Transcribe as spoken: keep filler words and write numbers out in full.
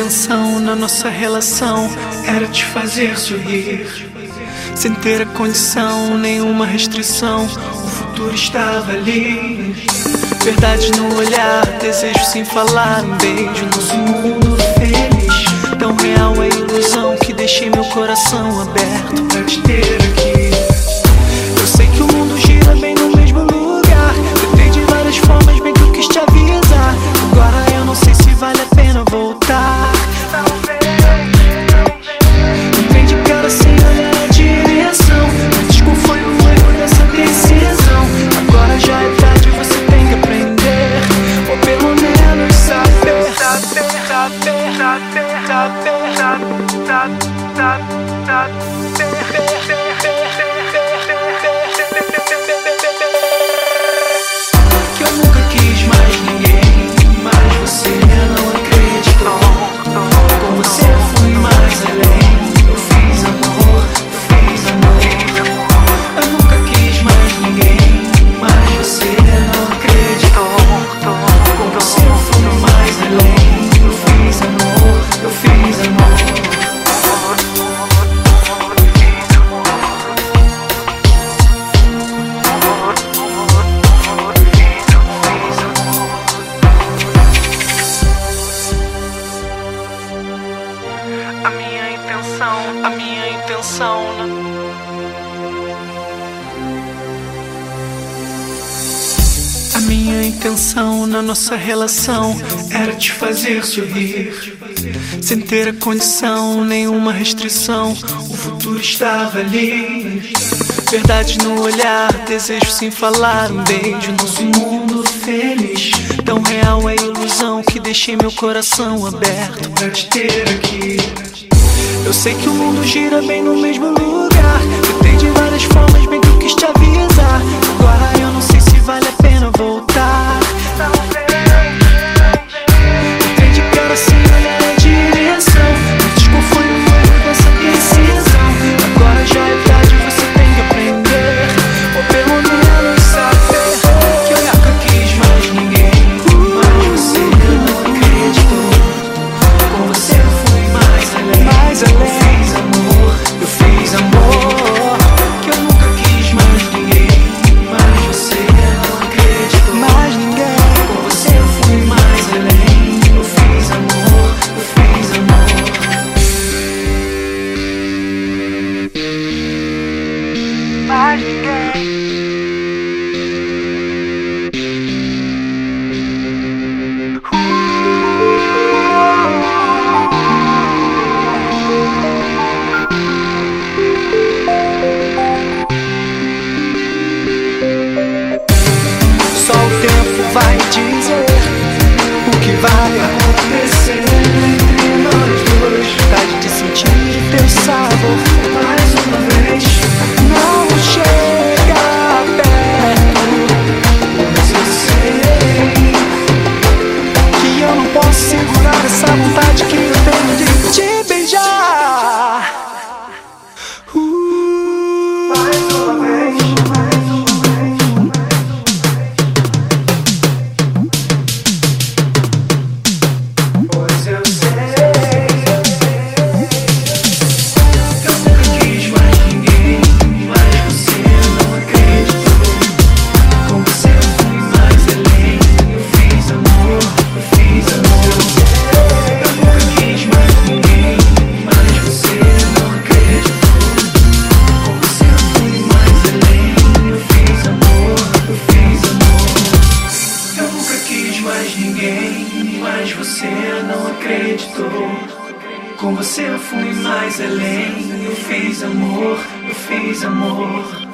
intenção na nossa relação era te fazer sorrir, sem ter a condição, nenhuma restrição. O futuro estava ali. Verdade no olhar, desejo sem falar, um beijo, nosso mundo feliz. Tão real a ilusão que deixei meu coração aberto pra te ter aqui. Eu sei que o mundo gira bem no mesmo lugar. Tentei de várias formas, bem que eu quis te avisar. Agora eu não sei se vale a pena voltar. Entrei de cara sem olhar a direção. Antes qual foi o erro dessa decisão? Agora já é tarde, você tem que aprender, ou pelo menos saber. Saber, saber, saber, saber, saber, saber. Que eu nunca quis mais ninguém, mas você não acreditou. Com você eu fui mais além. Eu fiz amor, eu fiz amor. Eu nunca quis mais ninguém, mas você não acreditou. Com você eu fui mais além. Eu fiz amor, eu fiz amor. A minha intenção, a minha intenção A minha intenção na nossa relação era te fazer sorrir, sem ter a condição, nenhuma restrição. O futuro estava ali. Verdade no olhar, desejo sem falar, um beijo, nosso mundo feliz. Tão real a ilusão que deixei meu coração aberto pra te ter aqui. Eu sei que o mundo gira bem no mesmo lugar. Tentei de várias formas, bem que eu quis te avisar. Agora eu não sei se vale a pena voltar. Entrei de cara sem olhar a direção. Antes qual foi o erro dessa decisão? Agora já é tarde, você tem que aprender, ou pelo menos saber. Que eu nunca quis mais ninguém, mas você não acreditou. Com você eu fui mais além. Mais além. Eu fiz amor, eu fiz amor. Que eu nunca quis mais ninguém, mas você não acreditou. Mais ninguém. Com você eu fui mais além. Eu fiz amor, eu fiz amor. Mais ninguém. Só o tempo vai dizer o que vai acontecer entre nós dois. Vontade de sentir teu sabor mais uma vez. Não chega perto, mas eu sei que eu não posso segurar essa vontade que eu tenho de te beijar. Uh, mais uma vez. Mas você não acreditou. Com você eu fui mais além. Eu fiz amor, eu fiz amor.